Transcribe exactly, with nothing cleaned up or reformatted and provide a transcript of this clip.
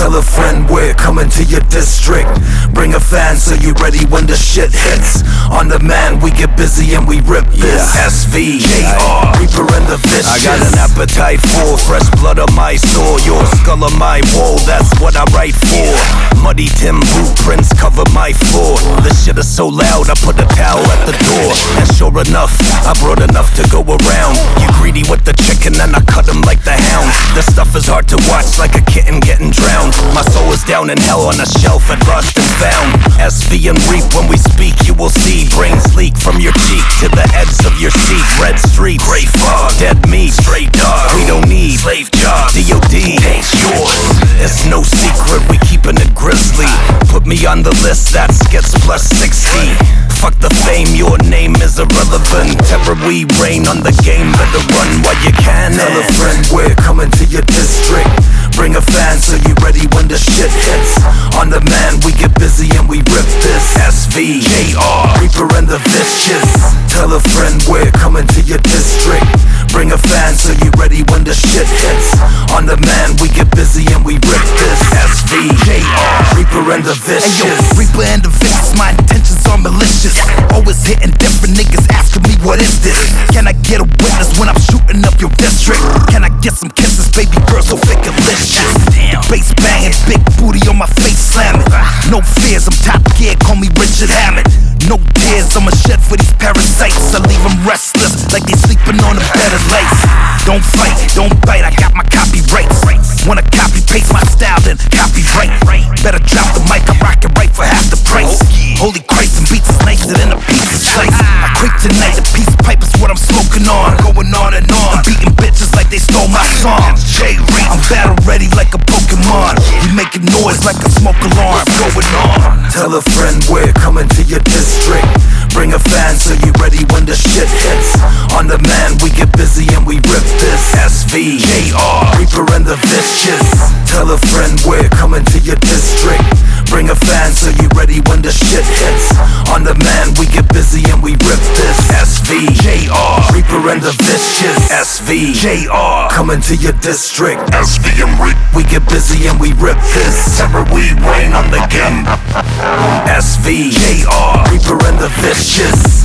Tell a friend we're coming to your district. Bring a fan so you ready when the shit hits. On the man, we get busy and we rip this. Yeah. S V J R, Reaper and the Vicious. I got an appetite for fresh blood on my soul. Your skull on my wall, that's what I write for. Muddy Tim blueprints cover my floor. This shit is so loud, I put a towel at the door. And sure enough, I brought enough to go around. You greedy with the chicken and I cut him like the hound. This stuff is hard to watch, like a kitten getting drowned. My soul is down in hell on a shelf at Lost and Found. S V and Reap, when we speak you will see. Brains leak from your cheek to the edge of your seat. Red streets, gray fog, dead meat, straight dog. We don't need slave jobs, D O D ain't yours. It's no secret, we keeping it grisly. Put me on the list, that's gets plus sixty. Fuck the fame, your name is irrelevant. Terror we reign on the game, better run while you can. Tell a friend we're coming to your district. Bring a fan so you ready when the shit hits. On the man, we get busy and we rip this. S V J R, Reaper and the Vicious. Tell a friend we're coming to your district. Bring a fan so you ready when the shit hits. On the man, we get busy and we rip this. S V J R, Reaper and the Vicious. Hey yo, Reaper and the Vicious, my intentions are malicious. Always hitting different niggas asking me what is this? Can I get a witness when I'm shooting up your district? Can I get some kisses, baby girl, so fake delicious? The bass banging, big booty on my face slamming. No fears, I'm top gear, call me Richard Hammond. No tears, I'ma shed for these parasites. I leave them restless, like they sleeping on a bed of lace. Don't fight, don't bite, I got my copyrights. Wanna copy paste my style, then copyright. Better drop the mic, I rock it right for half the price. Holy Christ, and beats is nicer than a pizza slice. I quake tonight, a piece of pipe is what I'm smoking on. Going on and on, I'm beating bitches like they stole my song. I'm battle ready like a Pokemon. You making noise like a smoke alarm. Going on. Tell a friend we're coming to your district. Bring a fan so you ready when the shit hits. On the man, we get busy and we rip this. S V J R, Reaper and the Vicious. Tell a friend we're coming to your district. Bring a fan so you ready when the shit hits. On the man, we get busy and we rip this. S V J R, Reaper and the Vicious. S V J R, coming to your district. S V and Reap, we get busy and we rip this. Terror we reign on the game. S V J R, Reaper and the Vicious.